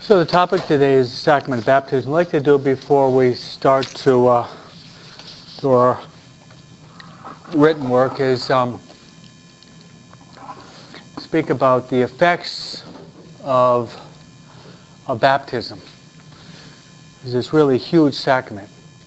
So the topic today is the sacrament of baptism. I'd like to do it before we start to do our written work is speak about the effects of baptism. It's this really huge sacrament.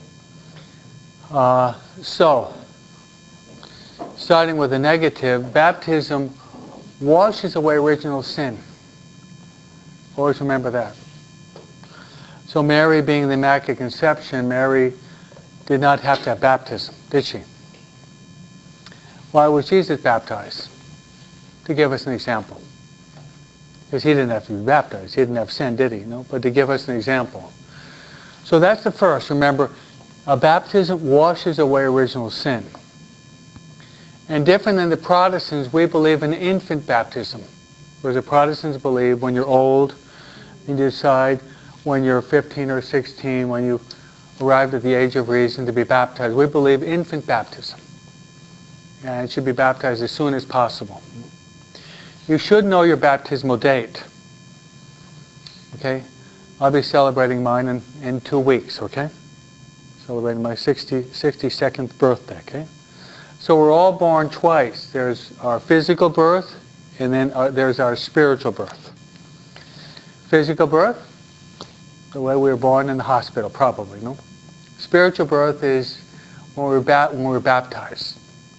So, starting with the negative, baptism washes away original sin. Always remember that. So Mary, being the Immaculate Conception, Mary did not have to have baptism, did she? Why was Jesus baptized? To give us an example. Because he didn't have to be baptized. He didn't have sin, did he? No? But to give us an example. So that's the first. Remember, a baptism washes away original sin. And different than the Protestants, we believe in infant baptism. Whereas the Protestants believe when you're old, and you decide when you're 15 or 16, when you arrived at the age of reason to be baptized. We believe infant baptism. And it should be baptized as soon as possible. You should know your baptismal date. Okay? I'll be celebrating mine in 2 weeks, okay? Celebrating my 62nd birthday, okay? So we're all born twice. There's our physical birth, and then there's our spiritual birth. Physical birth, the way we were born in the hospital, probably, no? Spiritual birth is when we're baptized.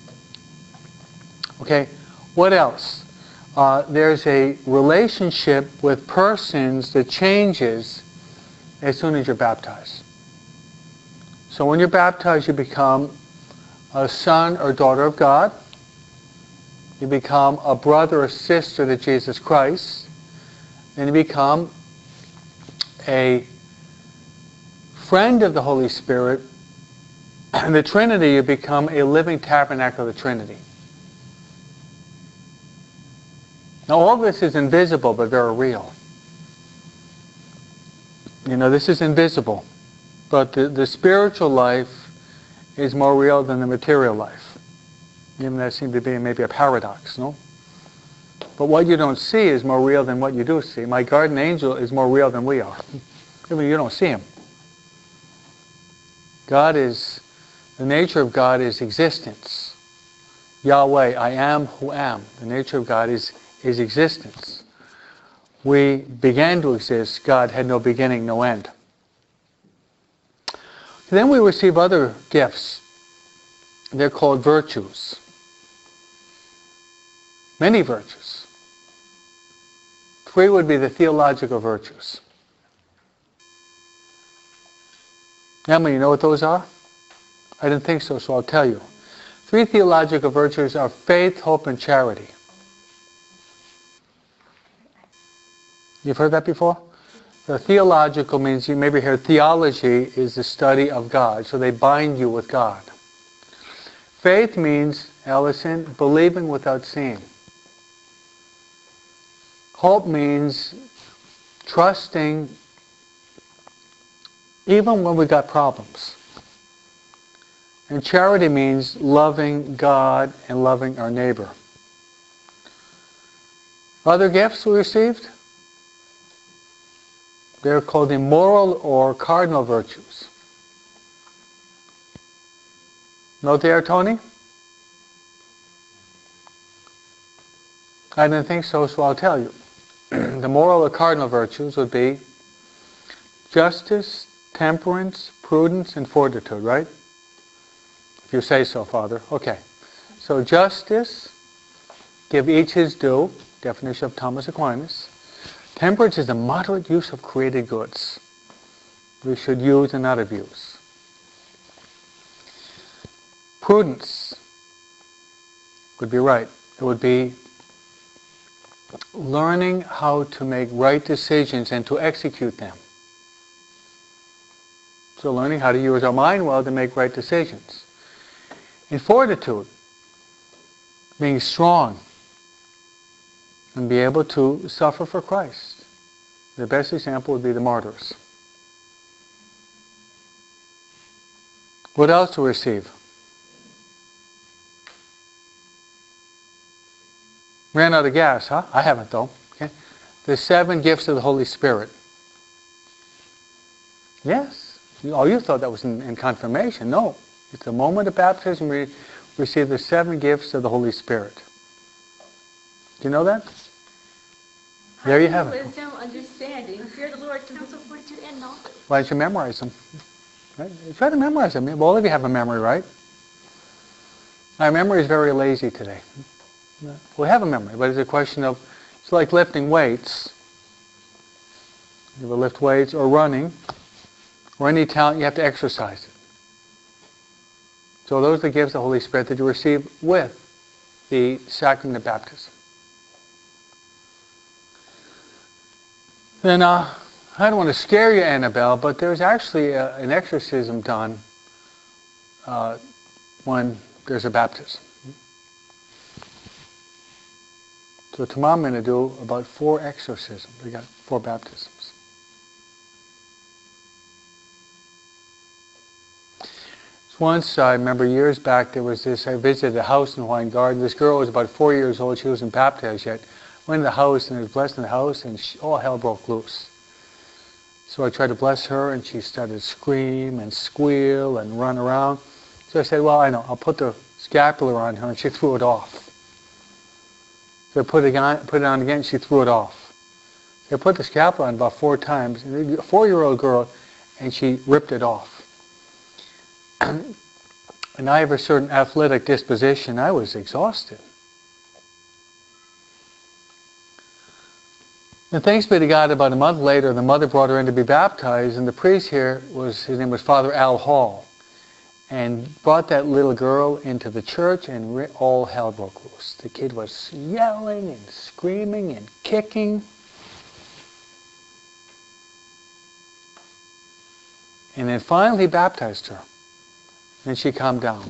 Okay, what else? There's a relationship with persons that changes as soon as you're baptized. So when you're baptized, you become a son or daughter of God. You become a brother or sister to Jesus Christ. And you become a friend of the Holy Spirit. And the Trinity, you become a living tabernacle of the Trinity. Now all this is invisible, but very real. You know, this is invisible. But the spiritual life is more real than the material life. Even that seems to be maybe a paradox, no? But what you don't see is more real than what you do see. My guardian angel is more real than we are. Even you don't see him. God is, the nature of God is existence. Yahweh, I am who am. The nature of God is existence. We began to exist. God had no beginning, no end. Then we receive other gifts. They're called virtues. Many virtues. 3 would be the theological virtues. Emma, you know what those are? I didn't think so, so I'll tell you. 3 theological virtues are faith, hope, and charity. You've heard that before? The theological means, you maybe heard theology is the study of God, so they bind you with God. Faith means, Allison, believing without seeing. Hope means trusting even when we got problems. And charity means loving God and loving our neighbor. Other gifts we received? They're called the moral or cardinal virtues. Know what they are, Tony? I didn't think so, so I'll tell you. The moral or cardinal virtues would be justice, temperance, prudence, and fortitude, right? If you say so, Father. Okay. So justice, give each his due, definition of Thomas Aquinas. Temperance is the moderate use of created goods. We should use and not abuse. Prudence would be right. It would be learning how to make right decisions and to execute them. So learning how to use our mind well to make right decisions. In fortitude, being strong and be able to suffer for Christ. The best example would be the martyrs. What else to receive? Ran out of gas, huh? I haven't though. Okay. The 7 gifts of the Holy Spirit. Yes. Oh, you thought that was in confirmation. No. It's the moment of baptism we receive the 7 gifts of the Holy Spirit. Do you know that? There you have it. Wisdom, understanding, fear of the Lord, counsel, fortitude, and knowledge. Why don't you memorize them? Right? Try to memorize them. Well, all of you have a memory, right? Our memory is very lazy today. We have a memory, but it's a question of, it's like lifting weights. You ever lift weights or running, or any talent, you have to exercise it. So those are the gifts of the Holy Spirit that you receive with the sacrament of baptism. Then, I don't want to scare you, Annabelle, but there's actually an exorcism done when there's a baptism. So tomorrow I'm going to do about 4 exorcisms. We got 4 baptisms. Once, I remember years back, there was this, I visited a house in Hawaiian Garden. This girl was about 4 years old. She wasn't baptized yet. Went to the house and was blessed in the house, and all hell broke loose. So I tried to bless her, and she started to scream and squeal and run around. So I said, well, I know, I'll put the scapular on her, and she threw it off. So I put it on again, she threw it off. So I put the scapular on about 4 times, and a 4-year-old girl, and she ripped it off. And I have a certain athletic disposition. I was exhausted. And thanks be to God, about a month later, the mother brought her in to be baptized, and the priest here, his name was Father Al Hall, and brought that little girl into the church, and all hell broke loose. The kid was yelling and screaming and kicking. And then finally he baptized her. And she calmed down.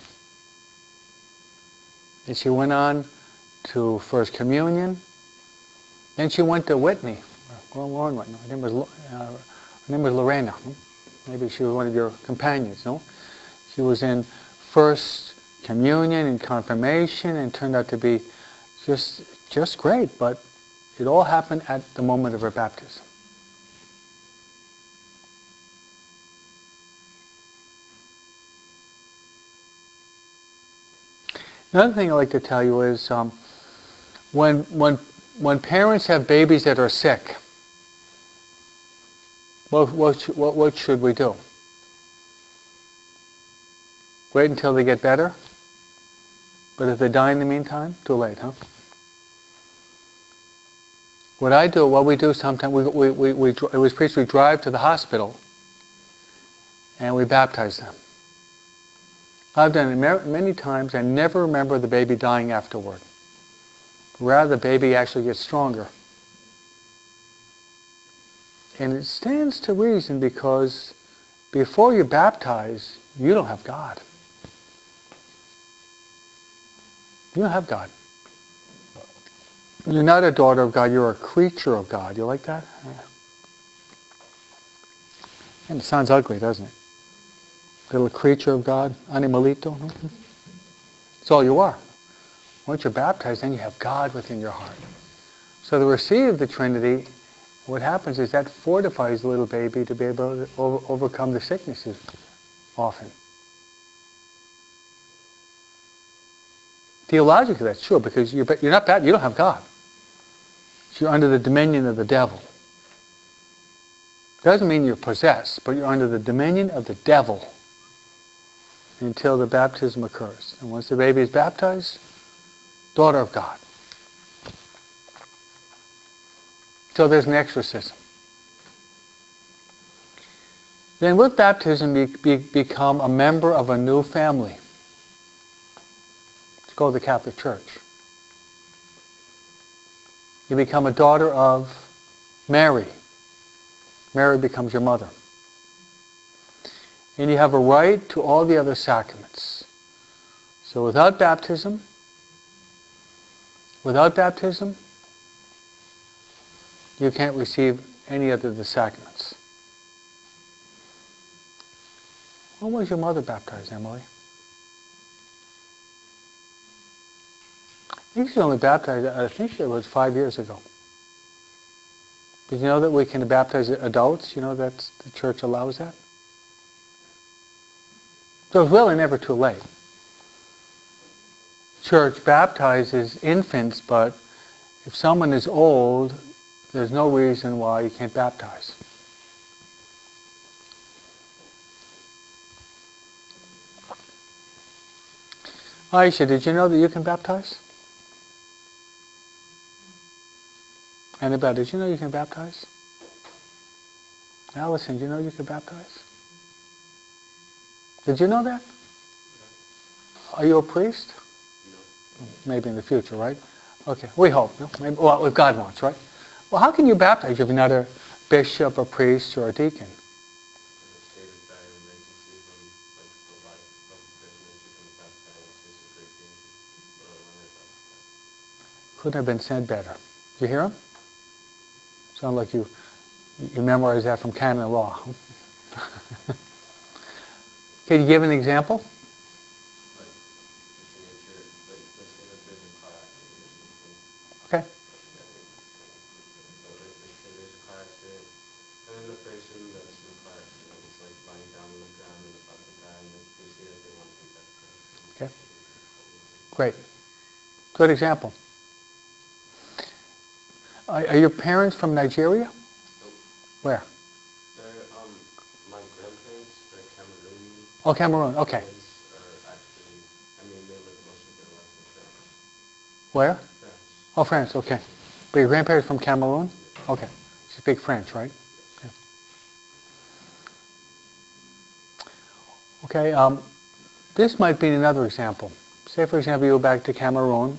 And she went on to First Communion. Then she went to Whitney. Lauren Whitney. Her name was Lorena. Maybe she was one of your companions, no? She was in First Communion and Confirmation and turned out to be just great. But it all happened at the moment of her baptism. Another thing I'd like to tell you is when parents have babies that are sick, what should we do? Wait until they get better? But if they die in the meantime, too late, huh? What we do sometimes, it was preached, we drive to the hospital and we baptize them. I've done it many times. I never remember the baby dying afterward. Rather, the baby actually gets stronger. And it stands to reason, because before you baptize, you don't have God. You don't have God. You're not a daughter of God. You're a creature of God. You like that? Yeah. And it sounds ugly, doesn't it? Little creature of God, animalito. That's all you are. Once you're baptized, then you have God within your heart. So to receive the Trinity, what happens is that fortifies the little baby to be able to overcome the sicknesses often. Theologically, that's true, because you're not bad. You don't have God. So you're under the dominion of the devil. Doesn't mean you're possessed, but you're under the dominion of the devil until the baptism occurs. And once the baby is baptized, daughter of God. So there's an exorcism. Then with baptism, you become a member of a new family. Let's go to the Catholic Church. You become a daughter of Mary. Mary becomes your mother. And you have a right to all the other sacraments. So without baptism, you can't receive any other of the sacraments. When was your mother baptized, Emily? I think she was only baptized, I think it was 5 years ago. Did you know that we can baptize adults? You know that the church allows that? So it's really never too late. Church baptizes infants, but if someone is old, there's no reason why you can't baptize. Aisha, did you know that you can baptize? Annabelle, did you know you can baptize? Allison, did you know you can baptize? Did you know that? Are you a priest? No. Maybe in the future, right? Okay, we hope. No? Maybe, well, if God wants, right? Well, how can you baptize if you're not a bishop, a priest, or a deacon? Couldn't have been said better. Did you hear him? Sound like you memorized that from canon law. Can you give an example? Okay. Okay. Great. Good example. Are your parents from Nigeria? Nope. Where? They're, my grandparents, they're Cameroonian. Oh, Cameroon. Okay. Actually, they live most of their life in France. Where? France. Oh, France. Okay. But your grandparents from Cameroon? Okay. You speak French, right? Okay. This might be another example. Say, for example, you go back to Cameroon,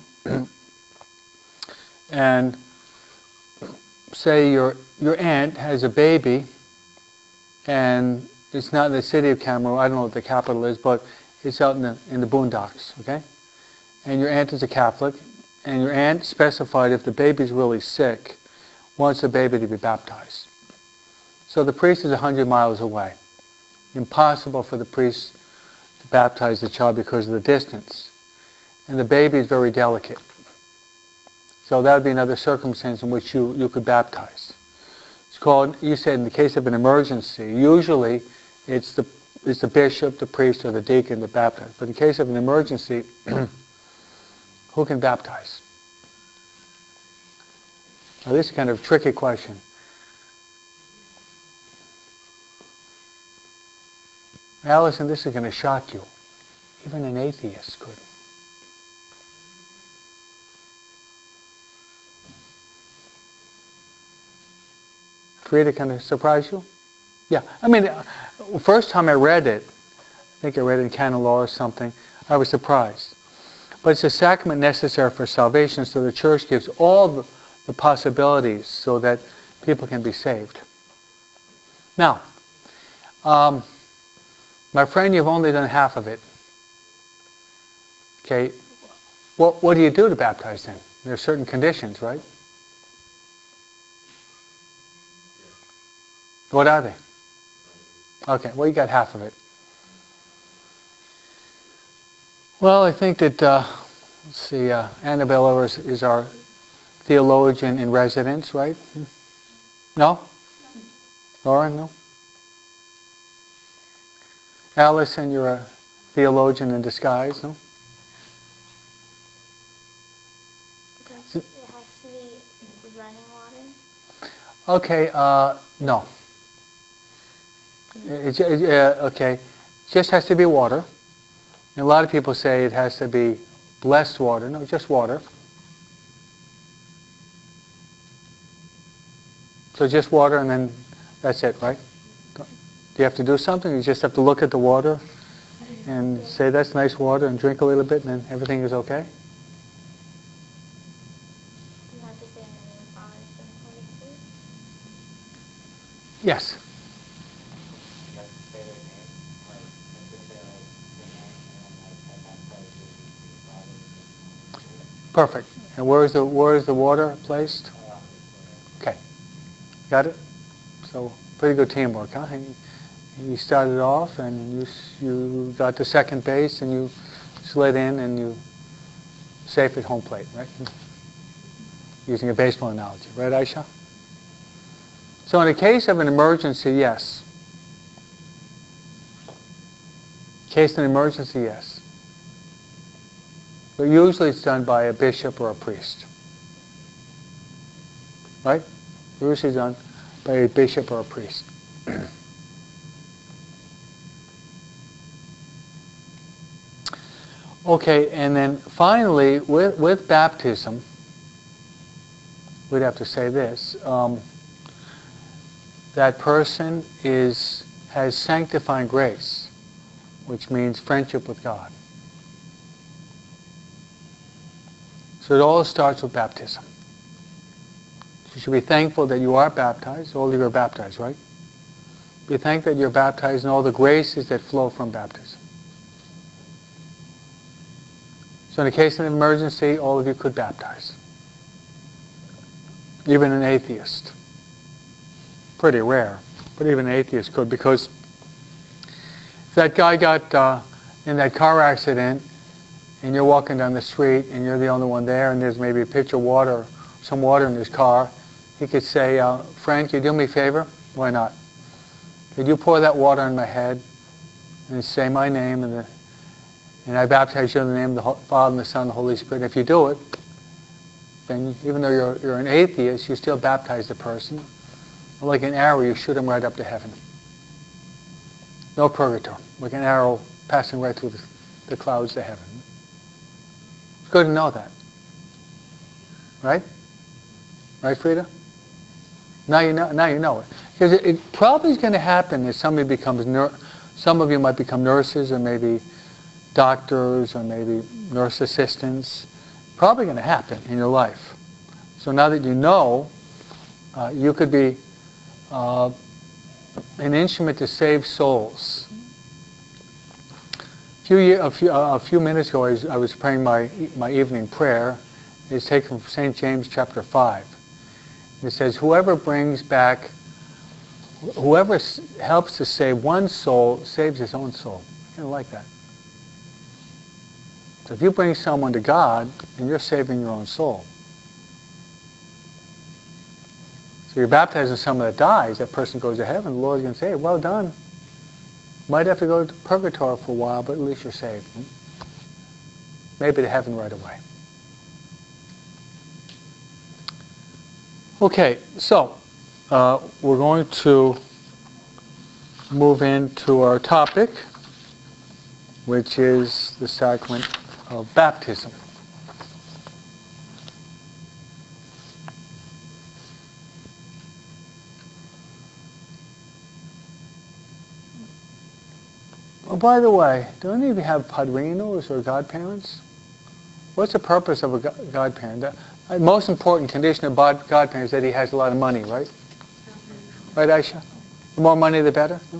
and say your aunt has a baby, and it's not in the city of Cameroon. I don't know what the capital is, but it's out in the boondocks. Okay, and your aunt is a Catholic, and your aunt specified if the baby's really sick, wants the baby to be baptized. So the priest is 100 miles away. Impossible for the priest to baptize the child because of the distance. And the baby is very delicate. So that would be another circumstance in which you could baptize. It's called, you said in the case of an emergency, usually it's the bishop, the priest, or the deacon that baptize. But in case of an emergency, who can baptize? Now this is kind of a tricky question. Allison, this is going to shock you. Even an atheist could. Frida, kind of surprise you? Yeah. First time I read it, I think I read it in canon law or something, I was surprised. But it's a sacrament necessary for salvation, so the church gives all the possibilities so that people can be saved. Now, my friend, you've only done half of it. Okay, what do you do to baptize then? There are certain conditions, right? What are they? Okay, well, you got half of it. Well, I think that, let's see, Annabella is our theologian in residence, right? No? Lauren, no? Allison, you're a theologian in disguise, no? It has to be running water. Okay, no. Okay, it just has to be water. And a lot of people say it has to be blessed water. No, just water. So just water and then that's it, right? Do you have to do something? You just have to look at the water and say that's nice water and drink a little bit and then everything is okay? You have to say in the name of the Father, Son, and Holy Spirit. Yes. You have to say their name, like, you have to say, like, their name, and then, like, I baptize you in the Father, Son, and Holy Spirit. Perfect. And where is the water placed? Okay. Got it? So pretty good teamwork, huh? You started off and you got to second base and you slid in and you safe at home plate, right? Using a baseball analogy, right, Aisha? So in the case of an emergency, yes. case of an emergency, yes. But usually it's done by a bishop or a priest. Right? Usually done by a bishop or a priest. Okay, and then finally, with baptism, we'd have to say this, that person has sanctifying grace, which means friendship with God. So it all starts with baptism. You should be thankful that you are baptized. All of you are baptized, right? Be thankful that you're baptized and all the graces that flow from baptism. So in the case of an emergency, all of you could baptize. Even an atheist. Pretty rare, but even an atheist could, because if that guy got in that car accident and you're walking down the street and you're the only one there and there's maybe a pitcher of water, some water in his car, he could say, Frank, you do me a favor? Why not? Could you pour that water on my head and say my name and I baptize you in the name of the Father and the Son and the Holy Spirit? And if you do it, then even though you're an atheist, you still baptize the person. Like an arrow, you shoot him right up to heaven. No purgatory. Like an arrow passing right through the clouds to heaven. It's good to know that. Right? Right, Frida? Now you know it. Because it probably is going to happen as somebody becomes some of you might become nurses or maybe doctors or maybe nurse assistants. Probably going to happen in your life. So now that you know, you could be an instrument to save souls. A few minutes ago, I was praying my evening prayer. It's taken from St. James chapter 5. It says, whoever helps to save one soul saves his own soul. I like that. So if you bring someone to God, then you're saving your own soul. So you're baptizing someone that dies, that person goes to heaven, the Lord's going to say, well done. Might have to go to purgatory for a while, but at least you're saved. Maybe to heaven right away. Okay, so we're going to move into our topic, which is the sacrament of baptism. Oh, by the way, do any of you have padrinos or godparents? What's the purpose of a godparent? The most important condition of godparent is that he has a lot of money, right? Right, Aisha? The more money, the better? No?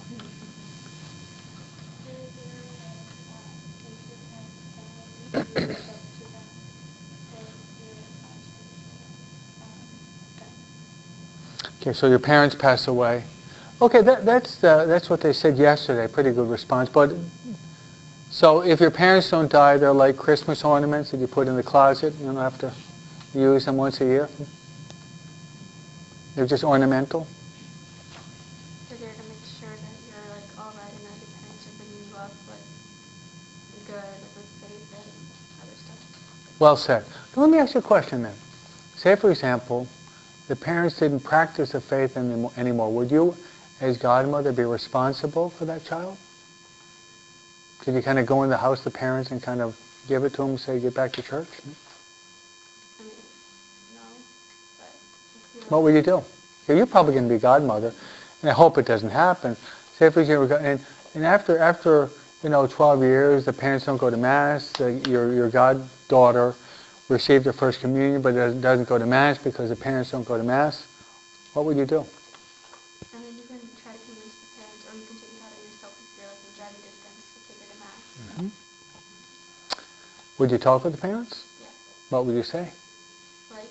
Okay, so your parents pass away. Okay, that's what they said yesterday. Pretty good response. But so if your parents don't die, they're like Christmas ornaments that you put in the closet. You don't have to use them once a year. They're just ornamental. They're there to make sure that you're like all right and that your parents are bringing you up with good, with faith and other stuff. Well said. Let me ask you a question then. Say, for example, the parents didn't practice the faith anymore. Would you, as godmother, be responsible for that child? Could you kind of go in the house of the parents and kind of give it to them and say, get back to church? I mean, no, but if you What would you do? You're probably going to be godmother, and I hope it doesn't happen. Say, for example, and after 12 years, the parents don't go to Mass, your goddaughter received her first communion, but doesn't go to Mass because the parents don't go to Mass. What would you do? I mean, you can try to convince the parents, or you can take it out of yourself if you're like in driving distance to take her to Mass. Mm-hmm. Would you talk with the parents? Yeah. What would you say? Like,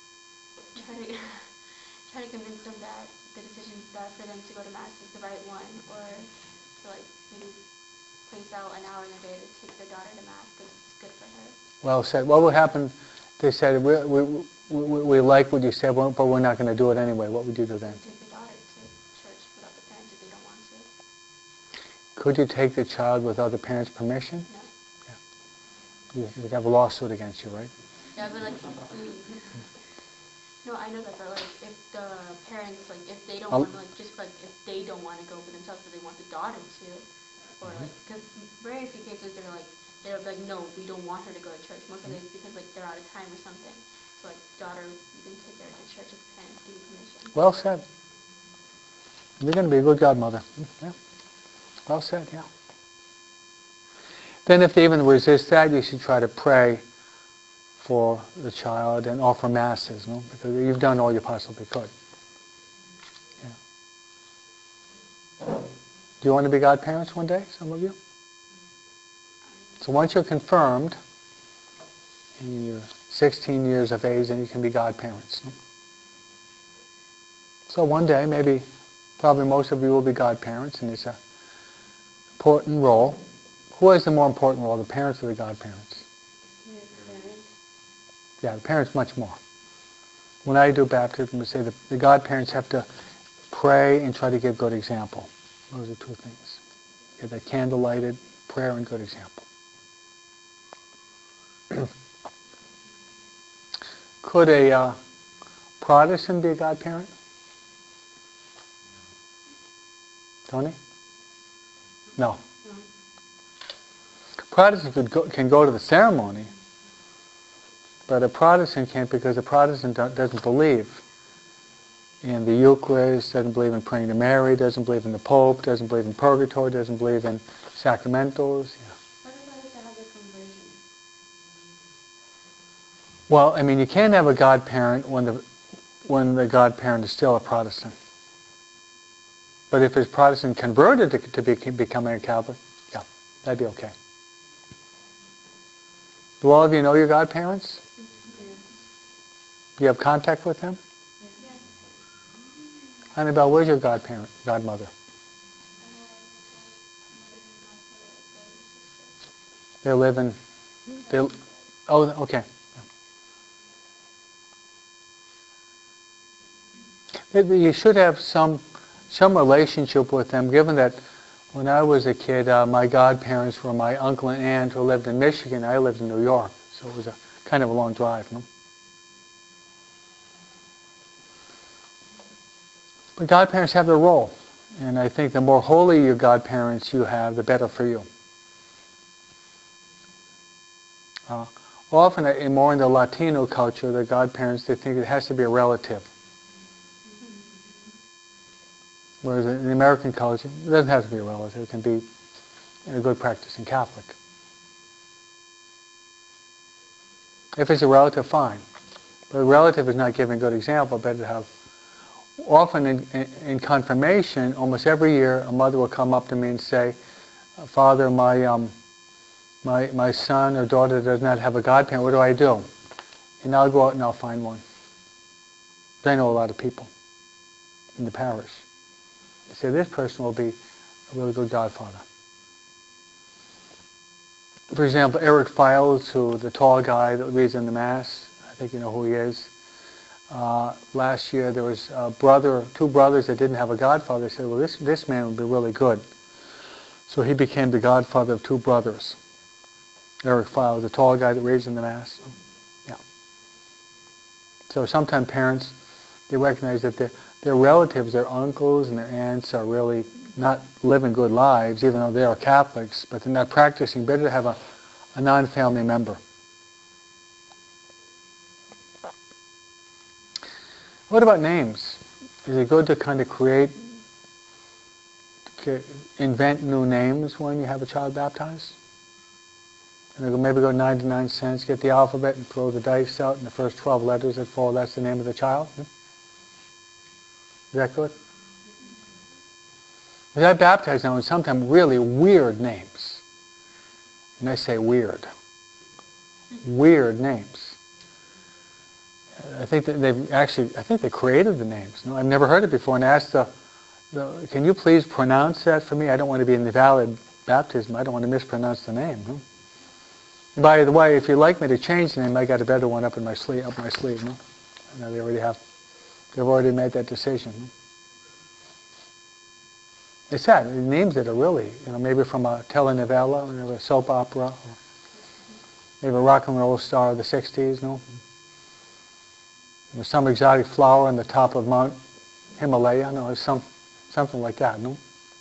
try to convince them that the decision for them to go to Mass is the right one, or to like maybe place out an hour in their day to take their daughter to Mass because it's good for her. Well said. What would happen? They said, we like what you said, but we're not going to do it anyway. What would you do then? Take the daughter to church without the parents if they don't want to. Could you take the child without the parents' permission? No. You'd have a lawsuit against you, right? Yeah, but like, no, I know that, but like, if the parents, like, if they don't I'll- want to, like, just like, if they don't want to go for themselves, but they want the daughter to, or like, because very few cases they're like, no, we don't want her to go to church. Most of it is because like they're out of time or something. So like, daughter, you can take her to church if the parents give you permission. Well said. You're going to be a good godmother. Yeah. Well said, yeah. Then if they even resist that, you should try to pray for the child and offer masses, no? Because you've done all you possibly could. Yeah. Do you want to be godparents one day, some of you? So once you're confirmed, and you're 16 years of age, then you can be godparents. No? So one day, maybe, probably most of you will be godparents, and it's an important role. Who has the more important role, the parents or the godparents? Yeah, the parents much more. When I do baptism, we say the godparents have to pray and try to give good example. Those are two things. Get that candle lighted, prayer and good example. Could a Protestant be a godparent? Tony? No. Protestant can go to the ceremony, but a Protestant can't because a Protestant doesn't believe in the Eucharist, doesn't believe in praying to Mary, doesn't believe in the Pope, doesn't believe in purgatory, doesn't believe in sacramentals. Yeah. What about if they have the conversion? Well, I mean, you can't have a godparent when the godparent is still a Protestant. But if his Protestant converted to becoming a Catholic, yeah, that'd be okay. Do all of you know your godparents? Do you have contact with them? Yes. Annabelle, where's your godmother? They live in, oh, okay. You should have some relationship with them, given that when I was a kid, my godparents were my uncle and aunt who lived in Michigan. I lived in New York, so it was a kind of a long drive. No? But godparents have their role, and I think the more holy your godparents you have, the better for you. Often, more in the Latino culture, the godparents, they think it has to be a relative. Whereas in the American culture, it doesn't have to be a relative. It can be a good practicing Catholic. If it's a relative, fine. But a relative is not giving a good example. Better to have. Often in confirmation, almost every year, a mother will come up to me and say, "Father, my son or daughter does not have a godparent. What do I do?" And I'll go out and I'll find one. I know a lot of people in the parish. They say this person will be a really good godfather. For example, Eric Files, the tall guy that reads in the Mass, I think you know who he is. Last year there was two brothers that didn't have a godfather. They said, well, this man would be really good. So he became the godfather of two brothers. Eric Files, the tall guy that reads in the Mass. Yeah. So sometimes parents, they recognize that their relatives, their uncles and their aunts are really not living good lives, even though they are Catholics, but they're not practicing. Better to have a non-family member. What about names? Is it good to kind of invent new names when you have a child baptized? And maybe go 99 cents, get the alphabet and throw the dice out, and the first 12 letters that fall, that's the name of the child? Is that good? Because I baptize now in sometimes really weird names. And I say weird. Weird names. I think that they created the names. No, I've never heard it before, and I asked can you please pronounce that for me? I don't want to be in the valid baptism. I don't want to mispronounce the name. No? And by the way, if you'd like me to change the name, I got a better one up my sleeve. No? I know they've already made that decision. It's sad. The names that are really, maybe from a telenovela, or a soap opera, or maybe a rock and roll star of the 60s, no? Or some exotic flower on the top of Mount Himalaya, no? Or something like that, no?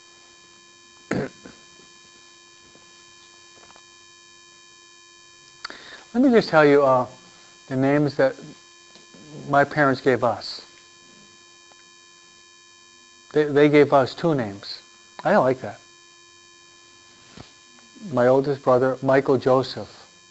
Let me just tell you the names that my parents gave us. They gave us 2 names. I don't like that. My oldest brother, Michael Joseph.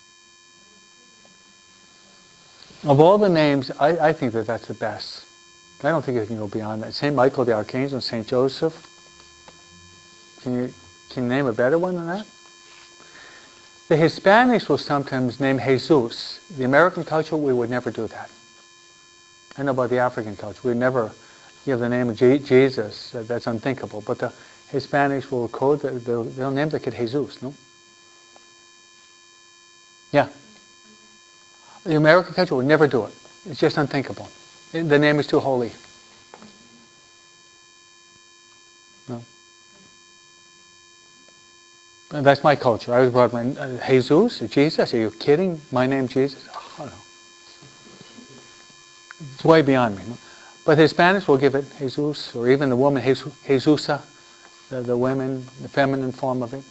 Of all the names, I think that that's the best. I don't think it can go beyond that. St. Michael the Archangel, St. Joseph. Can you name a better one than that? The Hispanics will sometimes name Jesus. The American culture, we would never do that. I know about the African culture. We would never give the name of Jesus. That's unthinkable. But the Hispanics will code, they'll name the kid Jesus, no? Yeah. The American culture would never do it. It's just unthinkable. The name is too holy. No. And that's my culture. I was brought up, Jesus, Jesus, are you kidding? My name Jesus? Oh, no. It's way beyond me. No? But Hispanics will give it Jesus, or even the woman, Jesusa, the women, the feminine form of it.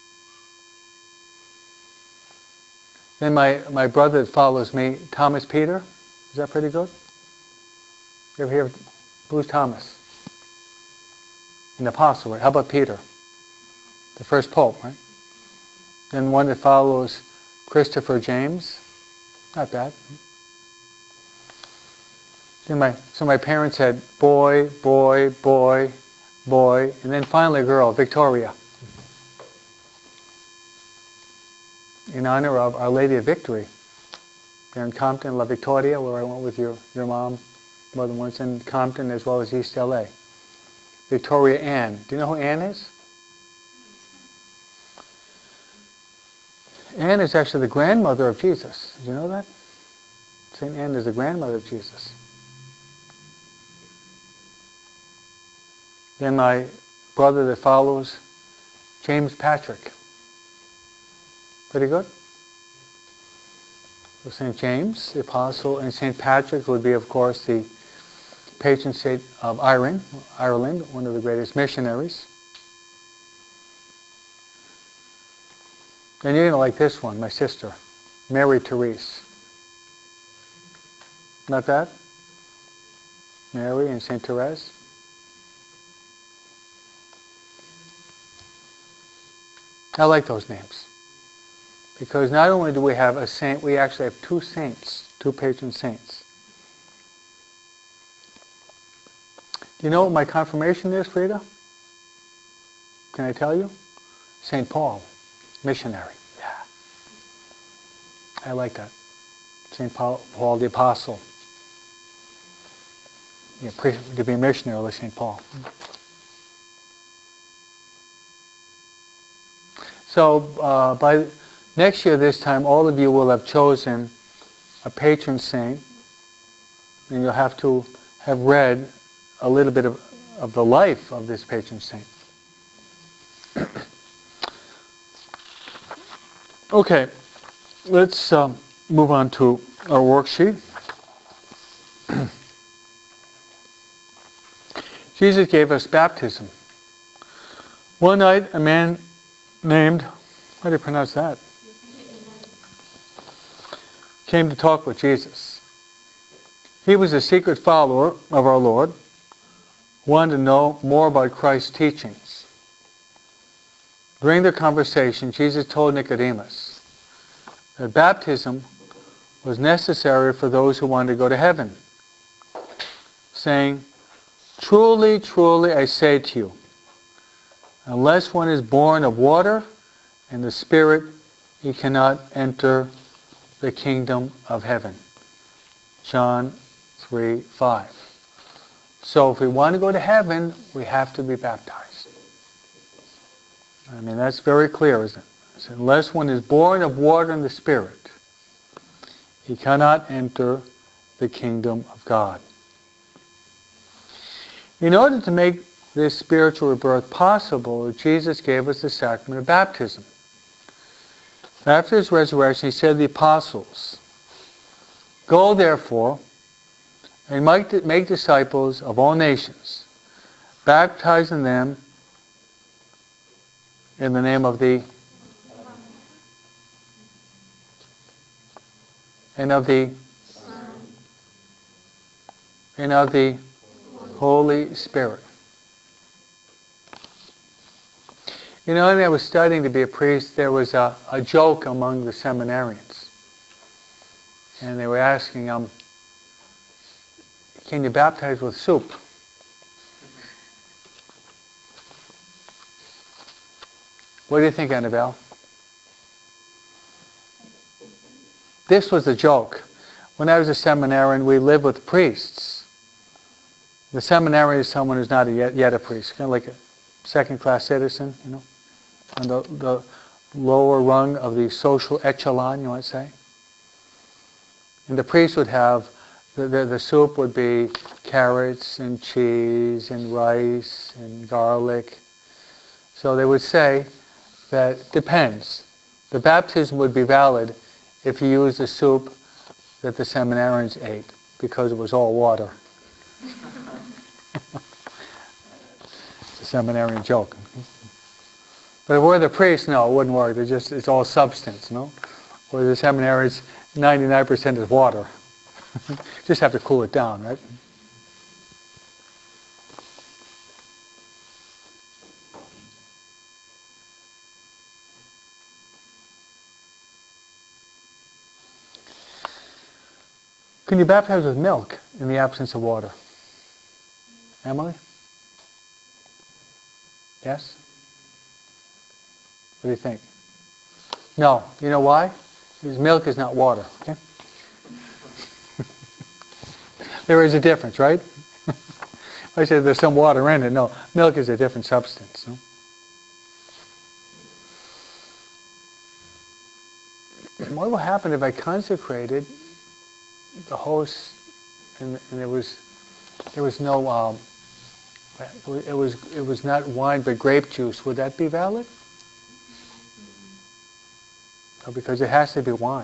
Then my brother that follows me, Thomas Peter. Is that pretty good? You ever hear of who's Thomas? An apostle, right? How about Peter? The first pope, right? Then one that follows Christopher James. Not bad. Then so my parents had boy, boy, boy, boy, and then finally a girl, Victoria. In honor of Our Lady of Victory. There in Compton, La Victoria, where I went with your mom more than once, in Compton as well as East LA. Victoria Ann. Do you know who Ann is? Anne is actually the grandmother of Jesus. Did you know that? St. Anne is the grandmother of Jesus. Then my brother that follows, James Patrick. Pretty good? So St. James, the apostle, and St. Patrick would be, of course, the patron saint of Ireland, one of the greatest missionaries. And you're going to like this one, my sister, Mary Therese. Not that? Mary and St. Therese. I like those names. Because not only do we have a saint, we actually have 2 saints, 2 patron saints. Do you know what my confirmation is, Frida? Can I tell you? St. Paul, missionary. Yeah. I like that. St. Paul the Apostle. Yeah, to be a missionary like St. Paul. So by next year this time, all of you will have chosen a patron saint, and you'll have to have read a little bit of the life of this patron saint. Okay, let's move on to our worksheet. Jesus gave us baptism. One night, a man named, how do you pronounce that? Came to talk with Jesus. He was a secret follower of our Lord, wanted to know more about Christ's teachings. During the conversation, Jesus told Nicodemus that baptism was necessary for those who wanted to go to heaven, saying, "Truly, truly, I say to you, unless one is born of water and the Spirit, he cannot enter the kingdom of heaven." John 3:5. So if we want to go to heaven, we have to be baptized. I mean, that's very clear, isn't it? So unless one is born of water and the Spirit, he cannot enter the kingdom of God. In order to make this spiritual rebirth possible, Jesus gave us the sacrament of baptism. After his resurrection, he said to the apostles, "Go therefore and make disciples of all nations, baptizing them in the name of the and of the Holy Spirit." You know, when I was studying to be a priest, there was a joke among the seminarians. And they were asking, can you baptize with soup? What do you think, Annabelle? This was a joke. When I was a seminarian, we lived with priests. The seminarian is someone who's not yet a priest, kind of like a second-class citizen, you know, on the lower rung of the social echelon, you might say. And the priest would have, the soup would be carrots and cheese and rice and garlic. So they would say that depends. The baptism would be valid if you used the soup that the seminarians ate, because it was all water. It's a seminarian joke. But if we're the priests, no, it wouldn't work. It's all substance, no? Whereas the seminaries, 99% is water. Just have to cool it down, right? Can you baptize with milk in the absence of water? Emily? Yes? What do you think? No. You know why? Because milk is not water. Okay? There is a difference, right? I said there's some water in it. No, milk is a different substance. No? What will happen if I consecrated the host and there was no it was not wine but grape juice? Would that be valid? No, because it has to be wine.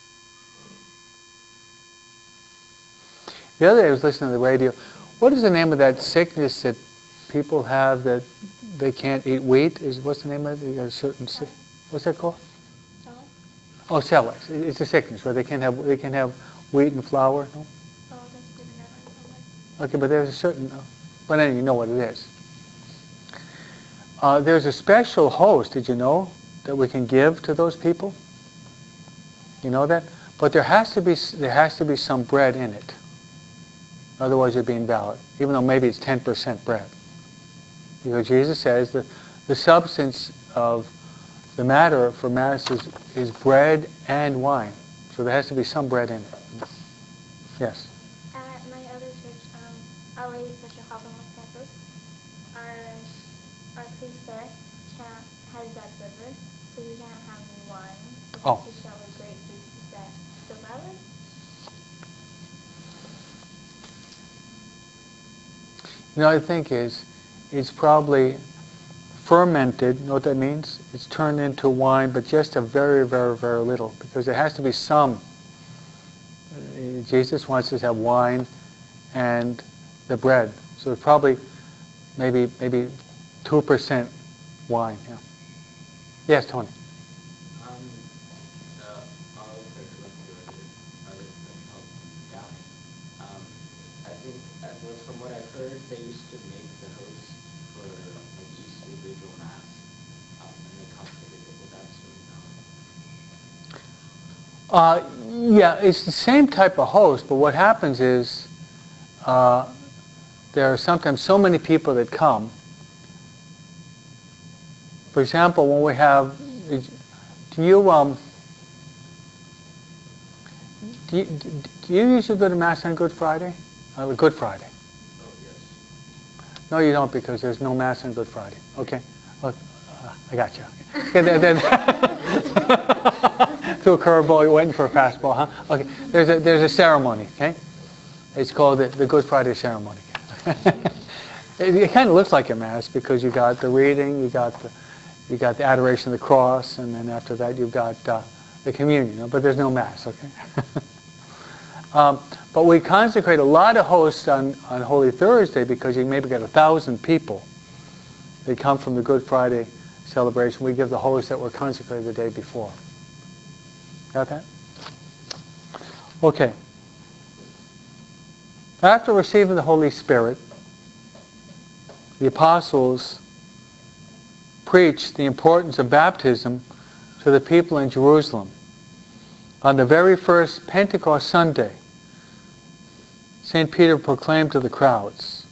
The other day I was listening to the radio. What is the name of that sickness that people have that they can't eat wheat? What's the name of it? A certain what's that called? Celiac. Oh, celiac. It's a sickness where they can't have wheat and flour. No? Oh, that's good enough. Okay, but there's a certain. But anyway, you know what it is. There's a special host. Did you know that we can give to those people? You know that? But there has to be some bread in it. Otherwise, you're being valid, even though maybe it's 10% bread. Because Jesus says that the substance of the matter for Mass is bread and wine. So there has to be some bread in it. Yes? At my other church, Our Lady of Perpetual Help in Los Santos, our priest there has that liver, so we can't have wine. Oh. To show a grape juice. Is that still valid? You know, I think it's probably fermented. You know what that means? It's turned into wine, but just a very, very, very little, because there has to be some. Jesus wants us to have wine and the bread. So it's probably maybe 2% wine. Yeah. Yes, Tony. From what I've heard, they used to make the host for like Easter Vigil Mass, and they consecrated it. Would that still be valid? Yeah, it's the same type of host, but what happens is there are sometimes so many people that come. For example, when we have, do you usually go to Mass on Good Friday? Good Friday. Oh, yes. No, you don't, because there's no Mass on Good Friday. Okay. Look, I got you. Okay, then threw a curveball, you're waiting for a fastball, huh? Okay. There's a ceremony, okay? It's called the Good Friday ceremony. It kind of looks like a Mass because you got the reading, you got the adoration of the cross, and then after that you've got the communion. But there's no Mass, okay? But we consecrate a lot of hosts on Holy Thursday because you maybe get 1,000 people. They come from the Good Friday celebration. We give the hosts that were consecrated the day before. Got that? Okay. After receiving the Holy Spirit, the apostles preached the importance of baptism to the people in Jerusalem. On the very first Pentecost Sunday, St. Peter proclaimed to the crowds,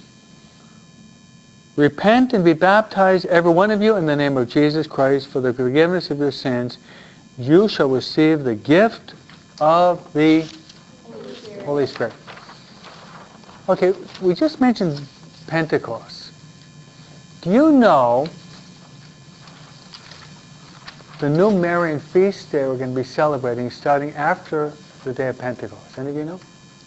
"Repent and be baptized, every one of you, in the name of Jesus Christ for the forgiveness of your sins. You shall receive the gift of the Holy Spirit." Okay, we just mentioned Pentecost. Do you know the new Marian feast day we're going to be celebrating starting after the day of Pentecost? Any of you know?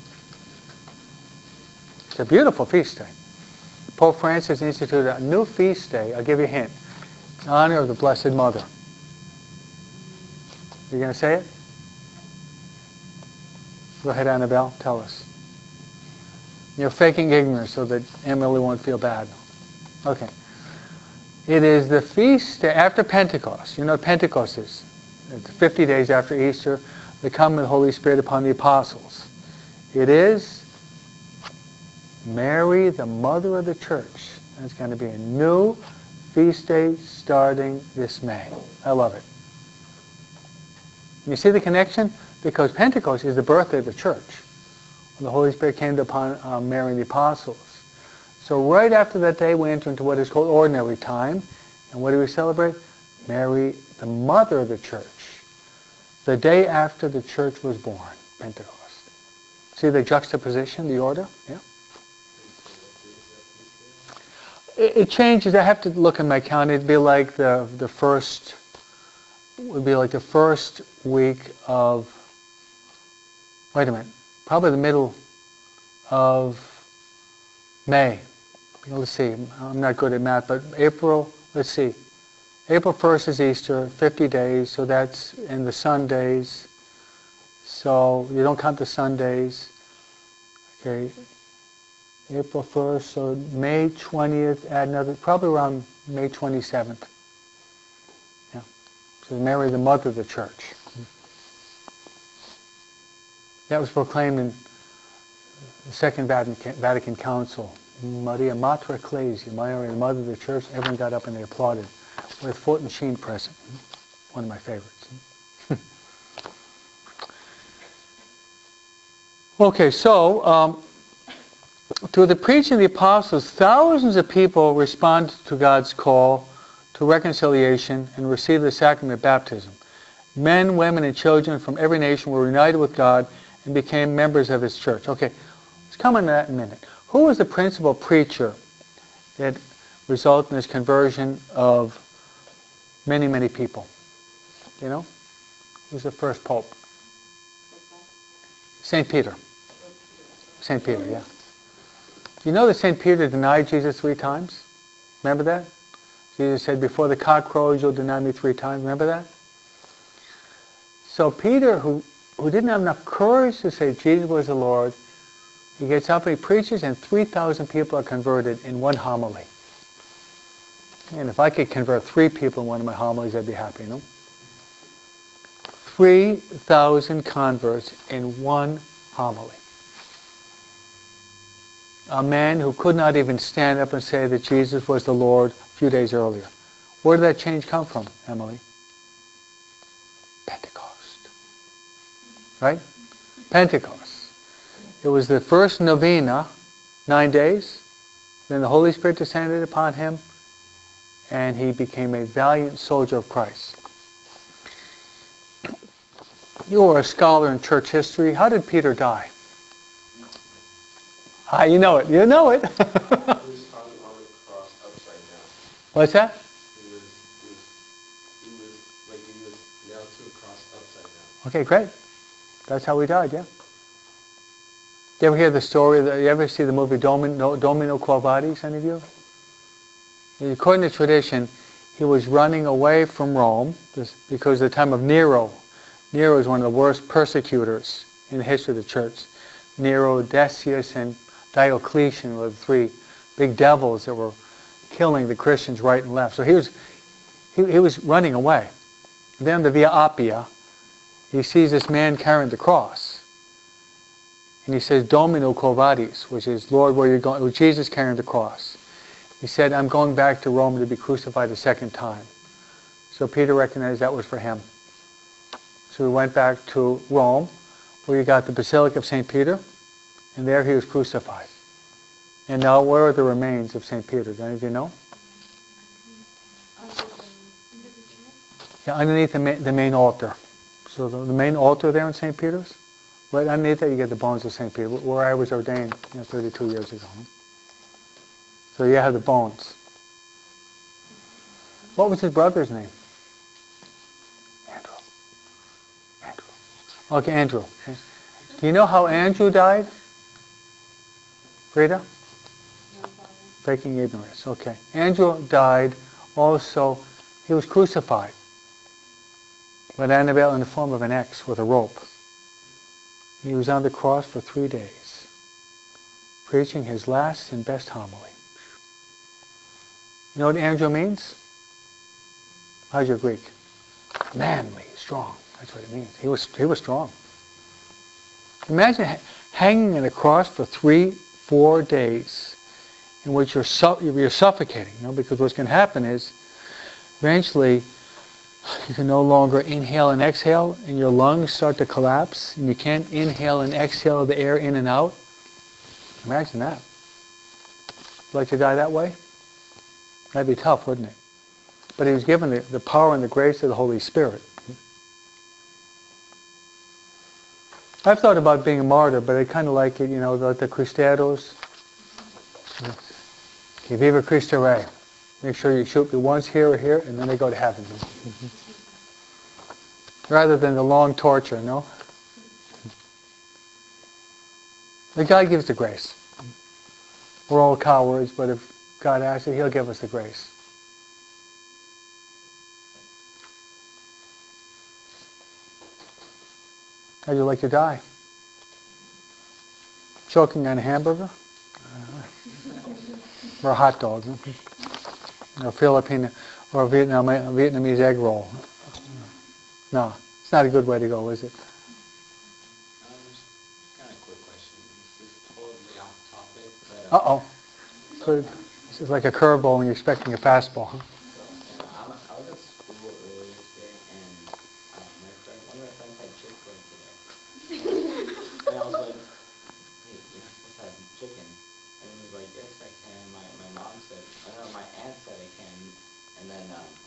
It's a beautiful feast day. Pope Francis instituted a new feast day. I'll give you a hint. In honor of the Blessed Mother. You going to say it? Go ahead, Annabelle. Tell us. You're faking ignorance so that Emily won't feel bad. Okay. It is the feast day after Pentecost. You know what Pentecost is? It's 50 days after Easter. The coming of the Holy Spirit upon the apostles. It is Mary, the Mother of the Church. And it's going to be a new feast day starting this May. I love it. You see the connection? Because Pentecost is the birthday of the Church. When the Holy Spirit came upon Mary and the apostles. So right after that day, we enter into what is called ordinary time. And what do we celebrate? Mary, the Mother of the Church. The day after the Church was born, Pentecost. See the juxtaposition, the order? Yeah. It changes. I have to look in my calendar. It'd be like the first week of, wait a minute, probably the middle of May. Let's see, I'm not good at math, but April, let's see. April 1st is Easter, 50 days, so that's in the Sundays. So you don't count the Sundays. Okay. April 1st, so May 20th, add another, probably around May 27th. Yeah. So Mary, the Mother of the Church. That was proclaimed in the Second Vatican Council. Maria Mater Ecclesiae, Mary, the Mother of the Church. Everyone got up and they applauded. With Fulton Sheen present. One of my favorites. Okay, so through the preaching of the apostles, thousands of people responded to God's call to reconciliation and received the sacrament of baptism. Men, women, and children from every nation were united with God and became members of His church. Okay, let's come on to that in a minute. Who was the principal preacher that resulted in this conversion of many, many people? You know? Who was the first pope? St. Peter. St. Peter, yeah. You know that St. Peter denied Jesus 3 times? Remember that? Jesus said, before the cock crows, you'll deny me 3 times. Remember that? So Peter, who didn't have enough courage to say Jesus was the Lord, he gets up and he preaches, and 3,000 people are converted in one homily. And if I could convert 3 people in one of my homilies, I'd be happy, no? 3,000 converts in one homily. A man who could not even stand up and say that Jesus was the Lord a few days earlier. Where did that change come from, Emily? Pentecost. Right? Pentecost. It was the first novena, 9 days. Then the Holy Spirit descended upon him, and he became a valiant soldier of Christ. You are a scholar in church history. How did Peter die? Ah, you know it. You know it. He was hung on the cross upside down. What's that? He was nailed to a cross upside down. Okay, great. That's how he died, yeah. You ever hear the story? You ever see the movie Domino Quo Vadis? Any of you? According to tradition, he was running away from Rome because of the time of Nero. Nero is one of the worst persecutors in the history of the church. Nero, Decius, and Diocletian were the three big devils that were killing the Christians right and left. So he was running away. And then the Via Appia, he sees this man carrying the cross. And he says, Domino Quo Vadis, which is, Lord, where are you going? With Jesus carrying the cross. He said, I'm going back to Rome to be crucified a second time. So Peter recognized that was for him. So he went back to Rome, where you got the Basilica of St. Peter, and there he was crucified. And now, where are the remains of St. Peter? Do any of you know? Yeah, underneath the main altar. So the main altar there in St. Peter's, right underneath that you get the bones of St. Peter, where I was ordained 32 years ago. So you have the bones. What was his brother's name? Andrew. Okay, Andrew. Do you know how Andrew died? Frida? Breaking ignorance. Okay. Andrew died also, he was crucified with Annabelle in the form of an X with a rope. He was on the cross for 3 days, preaching his last and best homily. You know what Andrew means? How's your Greek? Manly, strong. That's what it means. He was strong. Imagine hanging on a cross for 3-4 days in which you're suffocating, because what's going to happen is eventually you can no longer inhale and exhale, and your lungs start to collapse, and you can't inhale and exhale the air in and out. Imagine that. Would you like to die that way? That'd be tough, wouldn't it? But he was given the power and the grace of the Holy Spirit. I've thought about being a martyr, but I kind of like it, like the Cristeros. Que viva Cristo Rey. Make sure you shoot me once here or here, and then they go to heaven. Rather than the long torture, no? But God gives the grace. We're all cowards, but if God asks it, He'll give us the grace. How'd you like to die? Choking on a hamburger? Or a hot dog? Or Filipino, or a Vietnamese egg roll? No, it's not a good way to go, is it? Kind of quick question. This is totally off topic, but Uh-oh. So this is like a curveball when you're expecting a fastball. Huh? I was at school earlier today, and one of my friends had Chick-fil-A today. And I was like, hey, you're not supposed to have chicken. And he was like, yes, I can. My mom said, my aunt said I can. And then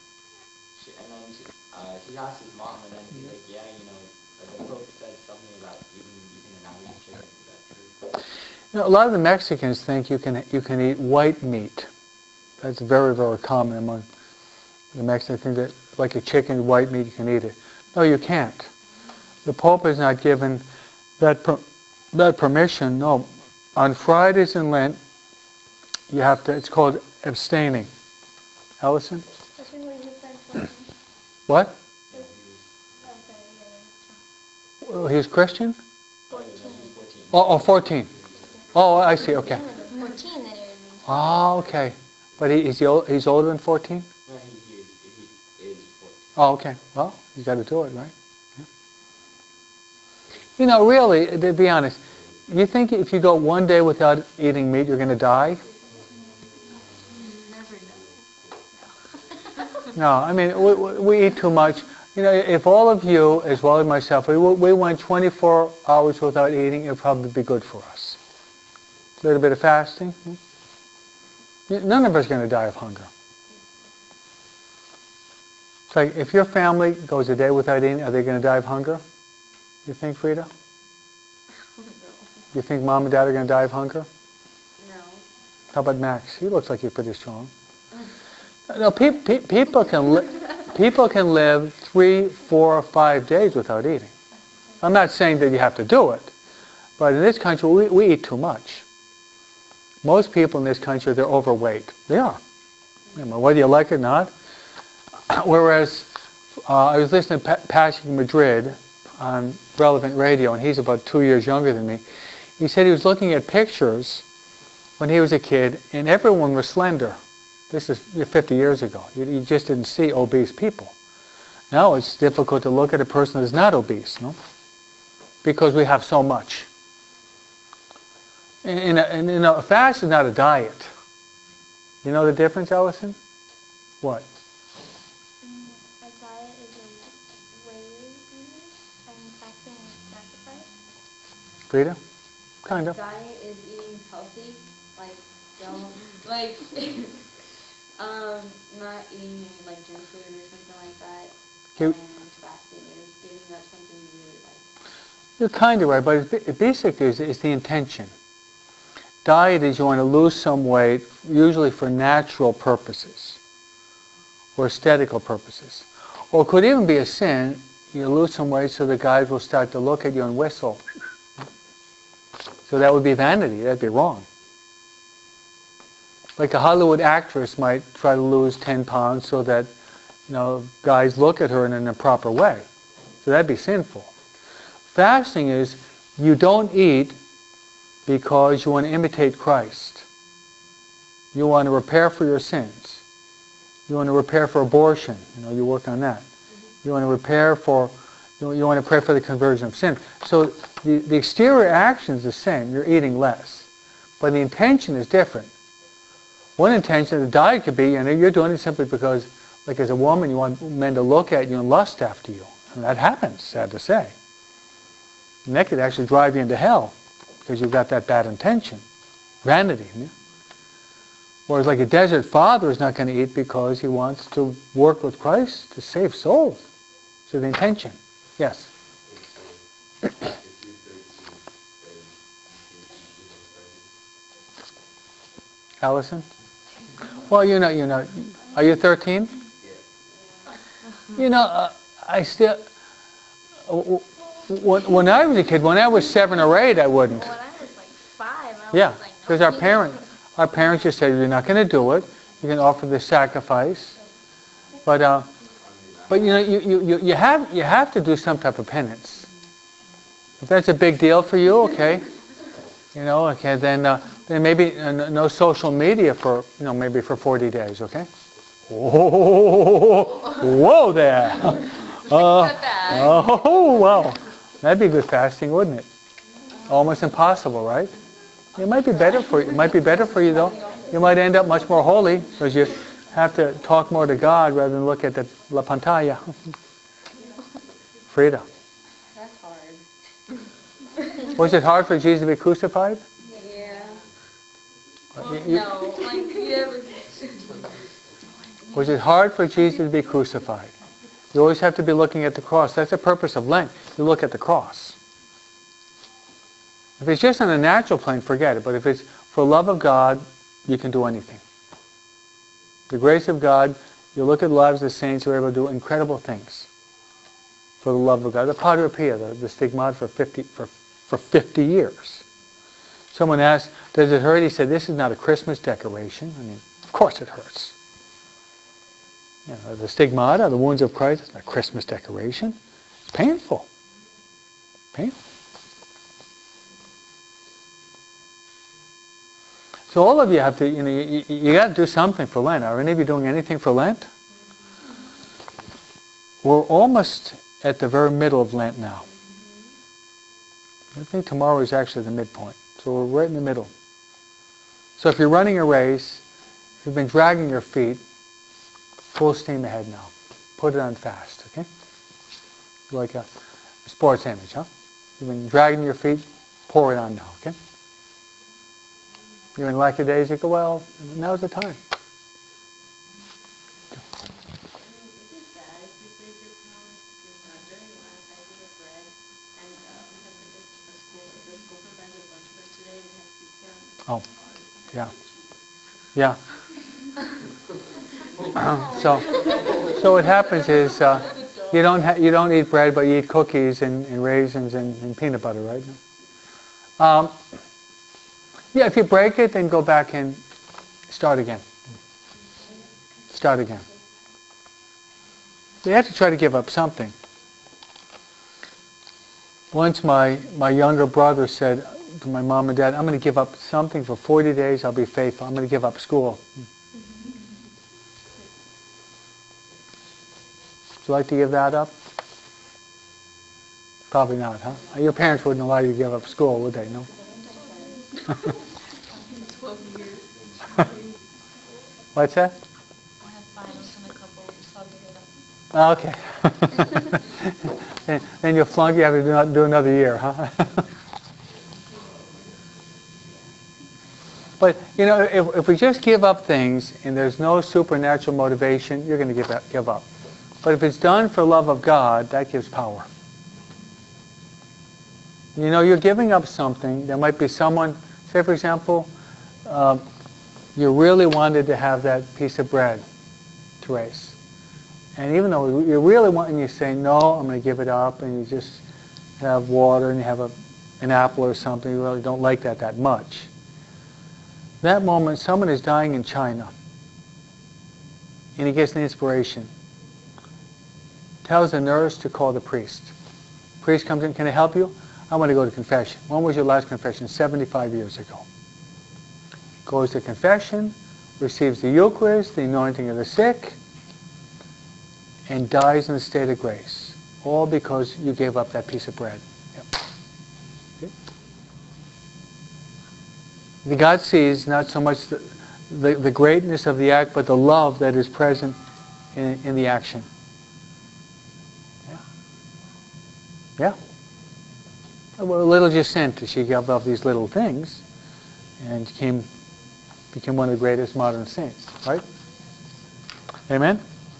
he asked his mom, and then he's like, yeah, the Pope said something about you can now eat chicken. Is that true? A lot of the Mexicans think you can eat white meat. That's very, very common among the Mexicans. Think that like a chicken, white meat, you can eat it. No, you can't. The Pope has not given that permission. No. On Fridays in Lent, you have to, it's called abstaining. Ellison? What? Oh, he's Christian? 14. Oh, 14. Oh, I see, okay. 14 that are Oh, okay. But he's older than 14? No, he is 14. Oh, okay. Well, you got to do it, right? Yeah. Really, to be honest, you think if you go one day without eating meat, you're going to die? Never know. No, I mean, we eat too much. If all of you, as well as myself, we went 24 hours without eating, it would probably be good for us. A little bit of fasting. None of us are going to die of hunger. It's like, if your family goes a day without eating, are they going to die of hunger? You think, Frida? You think Mom and Dad are going to die of hunger? No. How about Max? He looks like he's pretty strong. No, people can live 3, 4, 5 days without eating. I'm not saying that you have to do it, But in this country, we eat too much. Most people in this country, they're overweight. They are. Whether you like it or not. Whereas I was listening to Patrick Madrid on Relevant Radio, and he's about 2 years younger than me. He said he was looking at pictures when he was a kid, and everyone was slender. This is 50 years ago. You just didn't see obese people. Now it's difficult to look at a person who's not obese, no? Because we have so much. And a fast is not a diet. You know the difference, Allison? What? A diet is a way you eat, and fasting is sacrifice. Frida? Kind of. Diet is eating healthy, like not eating like junk food or something like that. And fasting is giving up something you really like. You're kind of right, but it basically is the intention. Diet is you want to lose some weight, usually for natural purposes or aesthetical purposes. Or it could even be a sin. You lose some weight so the guys will start to look at you and whistle. So that would be vanity. That'd be wrong. Like a Hollywood actress might try to lose 10 pounds so that, guys look at her in a proper way. So that'd be sinful. Fasting is you don't eat because you want to imitate Christ. You want to repair for your sins. You want to repair for abortion. You work on that. You want to repair for, you want to pray for the conversion of sin. So the exterior action is the same. You're eating less. But the intention is different. One intention of the diet could be, you're doing it simply because, like as a woman, you want men to look at you and lust after you. And that happens, sad to say. And that could actually drive you into hell because you've got that bad intention. Vanity. Yeah? Whereas like a desert father is not going to eat because he wants to work with Christ to save souls. So the intention. Yes? Allison? Well, are you 13? I still, when I was a kid, when I was 7 or 8, I wouldn't. When I was like 5, I was Because our parents just said, you're not going to do it. You can offer the sacrifice. But you have to do some type of penance. If that's a big deal for you, okay. Then maybe no social media for, maybe for 40 days, okay? Whoa there. Wow. That'd be good fasting, wouldn't it? Almost impossible, right? It might be better for you. It might be better for you, though. You might end up much more holy because you have to talk more to God rather than look at the la pantalla. Frida. That's hard. Was it hard for Jesus to be crucified? Yeah. No. Never. Was it hard for Jesus to be crucified? You always have to be looking at the cross. That's the purpose of Lent. You look at the cross. If it's just on a natural plane, forget it. But if it's for love of God, you can do anything. The grace of God, you look at the lives of the saints who are able to do incredible things for the love of God. The Padre Pio, the stigmata for 50 years. Someone asked, does it hurt? He said, this is not a Christmas decoration. Of course it hurts. The stigmata, the wounds of Christ, it's not a Christmas decoration. It's painful. Painful. So all of you have to, you got to do something for Lent. Are any of you doing anything for Lent? We're almost at the very middle of Lent now. I think tomorrow is actually the midpoint. So we're right in the middle. So if you're running a race, if you've been dragging your feet, full steam ahead now. Put it on fast, okay? Like a sports image, huh? You've been dragging your feet, pour it on now, okay? You're in lackadaisical, well, now's the time. Oh, yeah. Yeah. So what happens is you don't eat bread, but you eat cookies and raisins and peanut butter, right? Yeah, if you break it, then go back and start again. Start again. You have to try to give up something. Once my younger brother said to my mom and dad, I'm going to give up something for 40 days, I'll be faithful. I'm going to give up school. Would you like to give that up? Probably not, huh? Your parents wouldn't allow you to give up school, would they? No? 12 years. What's that? I have finals in a couple weeks, so I'll give it up. Okay. Then you'll flunk, you have to do another year, huh? But, you know, if we just give up things and there's no supernatural motivation, you're going to give up. But if it's done for love of God, that gives power. You know, you're giving up something. There might be someone, say for example, you really wanted to have that piece of bread, Therese. And even though you really want, and you say, no, I'm going to give it up, and you just have water and you have an apple or something, you really don't like that much. That moment, someone is dying in China, and he gets an inspiration. Tells the nurse to call the priest. Priest comes in, can I help you? I want to go to confession. When was your last confession? 75 years ago. Goes to confession, receives the Eucharist, the anointing of the sick, and dies in a state of grace. All because you gave up that piece of bread. Yep. Okay. God sees not so much the greatness of the act, but the love that is present in the action. Yeah. Yeah. Well, little Jacinta, she gave up these little things and became one of the greatest modern saints, right? Amen?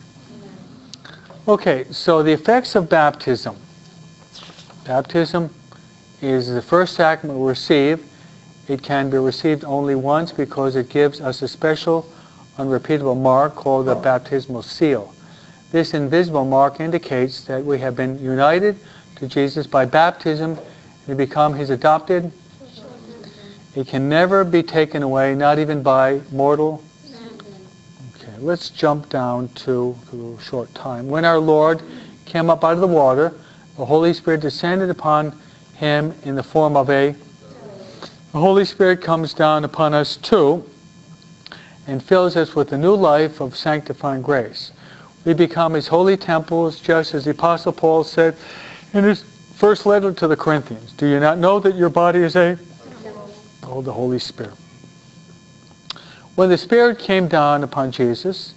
Okay, so the effects of baptism. Baptism is the first sacrament we receive. It can be received only once because it gives us a special, unrepeatable mark called the baptismal seal. This invisible mark indicates that we have been united to Jesus by baptism and become His adopted. It can never be taken away, not even by mortal. Okay, let's jump down to a short time. When our Lord came up out of the water, the Holy Spirit descended upon Him in the form of a... The Holy Spirit comes down upon us too and fills us with a new life of sanctifying grace. We become His holy temples, just as the Apostle Paul said in his first letter to the Corinthians. Do you not know that your body is a... Oh, the Holy Spirit. When the Spirit came down upon Jesus,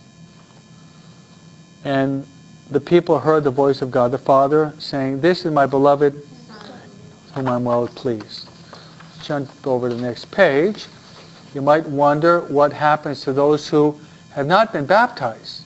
and the people heard the voice of God the Father saying, this is my beloved, whom I'm well pleased. Jump over to the next page. You might wonder what happens to those who have not been baptized.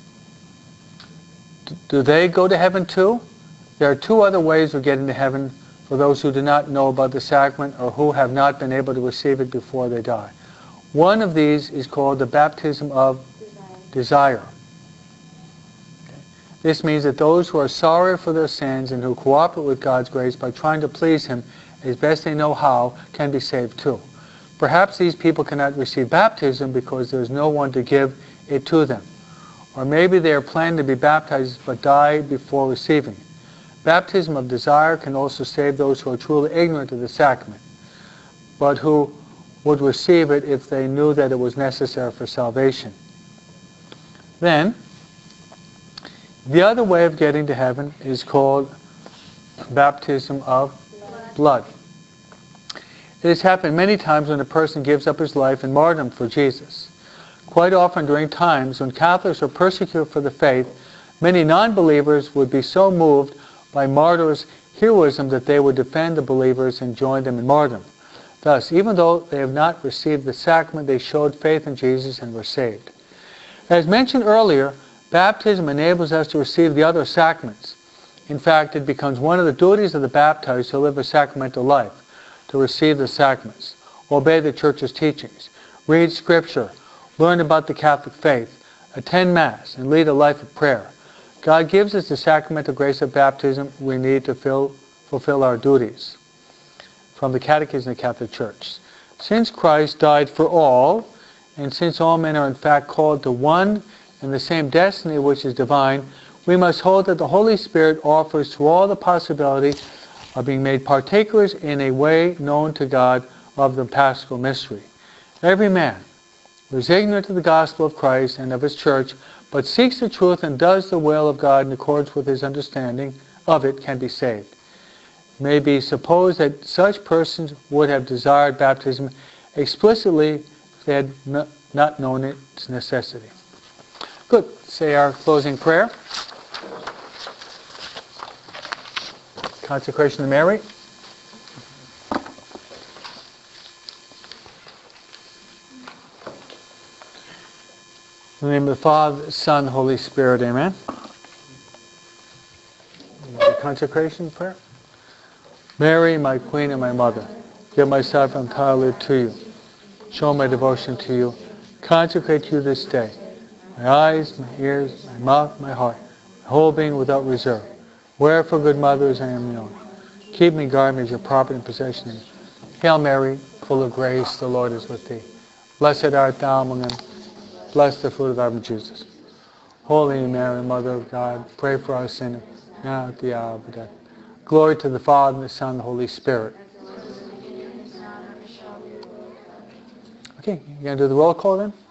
Do they go to heaven too? There are two other ways of getting to heaven for those who do not know about the sacrament or who have not been able to receive it before they die. One of these is called the baptism of desire. Okay. This means that those who are sorry for their sins and who cooperate with God's grace by trying to please Him as best they know how can be saved too. Perhaps these people cannot receive baptism because there is no one to give it to them. Or maybe they are planning to be baptized but die before receiving it. Baptism of desire can also save those who are truly ignorant of the sacrament, but who would receive it if they knew that it was necessary for salvation. Then, the other way of getting to heaven is called baptism of blood. It has happened many times when a person gives up his life in martyrdom for Jesus. Quite often during times when Catholics are persecuted for the faith, many non-believers would be so moved by martyrs' heroism that they would defend the believers and join them in martyrdom. Thus, even though they have not received the sacrament, they showed faith in Jesus and were saved. As mentioned earlier, baptism enables us to receive the other sacraments. In fact, it becomes one of the duties of the baptized to live a sacramental life, to receive the sacraments, obey the Church's teachings, read Scripture, learn about the Catholic faith, attend Mass, and lead a life of prayer. God gives us the sacramental grace of baptism we need to fulfill our duties. from the Catechism of the Catholic Church. Since Christ died for all, and since all men are in fact called to one and the same destiny which is divine, we must hold that the Holy Spirit offers to all the possibility of being made partakers in a way known to God of the Paschal mystery. Every man who is ignorant of the gospel of Christ and of His Church, but seeks the truth and does the will of God in accordance with his understanding of it, can be saved. It may be supposed that such persons would have desired baptism explicitly if they had not known its necessity. Good. Say our closing prayer. Consecration to Mary. In the name of the Father, Son, Holy Spirit, amen. The consecration prayer. Mary, my Queen and my Mother, give myself entirely to you. Show my devotion to you. Consecrate you this day. My eyes, my ears, my mouth, my heart, my whole being without reserve. Wherefore, good mothers, I am your own. Keep me, guard me as your property and possession. Hail Mary, full of grace, the Lord is with thee. Blessed art thou among women. Blessed the fruit of thy womb, Jesus. Holy Mary, Mother of God, pray for us sinners, now at the hour of death. Glory to the Father, and the Son, and the Holy Spirit. Okay, you going to do the roll call then?